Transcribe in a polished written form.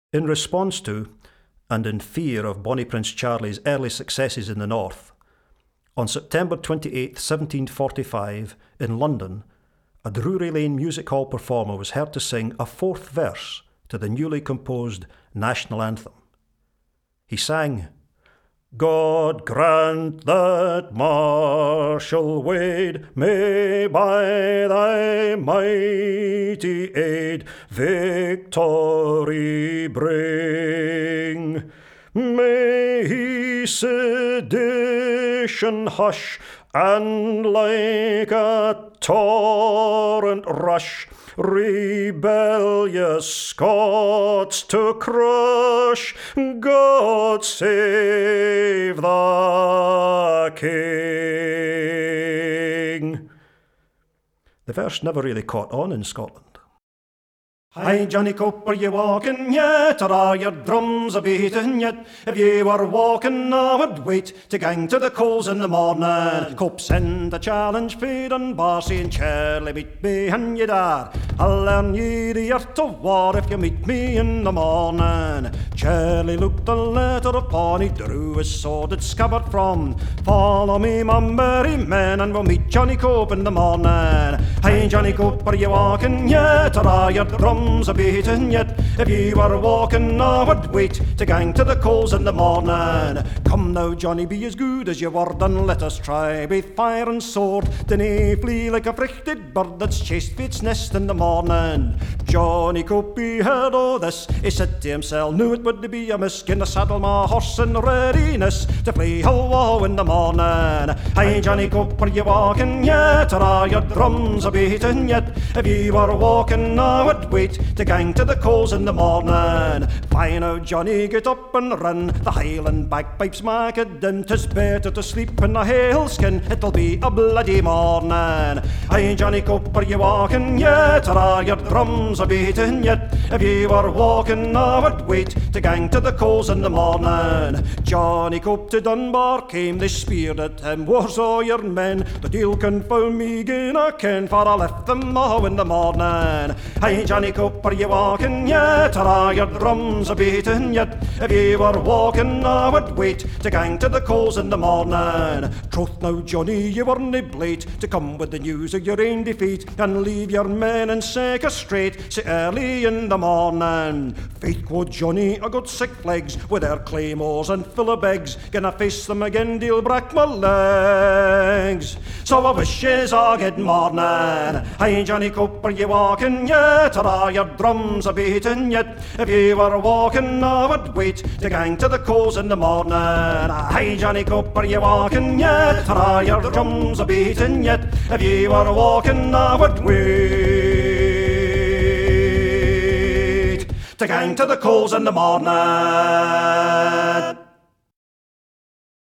In response to, and in fear of Bonnie Prince Charlie's early successes in the north, on September 28, 1745, in London, a Drury Lane Music Hall performer was heard to sing a fourth verse to the newly composed national anthem. He sang, "God grant that Marshal Wade may by thy mighty aid victory bring. May he sedition hush, and like a torrent rush rebellious Scots to crush. God save the King." The verse never really caught on in Scotland. "Hi, Johnny Cope, are you walking yet, or are your drums a-beating yet? If ye were walking, I would wait to gang to the coals in the morning. Cope send a challenge for Dunbar, saying, Charlie, meet me an ye dare. I'll learn ye the art of war if you meet me in the morning." Charlie looked the letter upon, he drew his sworded scabbard from. "Follow me, my merry men, and we'll meet Johnny Cope in the morning. Hi, Johnny Cope, are you walking yet, or are your drums a-beating yet? If ye were walking, I would wait to gang to the coals in the morning. Come now, Johnny, be as good as you were, and let us try with fire and sword to nae flee like a frighted bird that's chased for its nest in the morning." Johnny Cope, he heard o' this, he said to himself, "Knew it would be a miskin to saddle my horse in readiness to flee ho-wo in the morning. Hi, Johnny Cope, are you walking yet, or are your drums a-beating yet? If ye were walking, I would wait to gang to the coals in the morning." "Fine now, Johnny, get up and run, the Highland bagpipes mak it din. 'Tis better to sleep in a hailskin, it'll be a bloody morning." "Hi, Johnny Cope, are you walking yet, or are your drums a-beating yet? If ye were walking, I would wait to gang to the coals in the morning." Johnny Cope to Dunbar came, they speared at him, "Where's all your men? The deil confound me gin I ken, for I left them all in the morning." "Hi, Johnny Cope, are you walking yet, or are your drums a-beating yet? If ye were walking, I would wait to gang to the coals in the morning." "Troth now, Johnny, ye were nae blate to come with the news of your ain defeat, and leave your men in Seca Strait so early in the morning." "Faith," quoth Johnny, "I got sick legs with their claymores and full of begs. Gonna face them again, de'll break my legs. So I wish yez a good morning." "Hi, Johnny Cope, are you walking yet, or are your drums a-beating yet? If ye were walking, I would wait to gang to the coals in the morning." "Hi, Johnny Cope, are you walking yet, or are your drums a-beating yet? If ye were walking, I would wait to gang to the coals in the morning."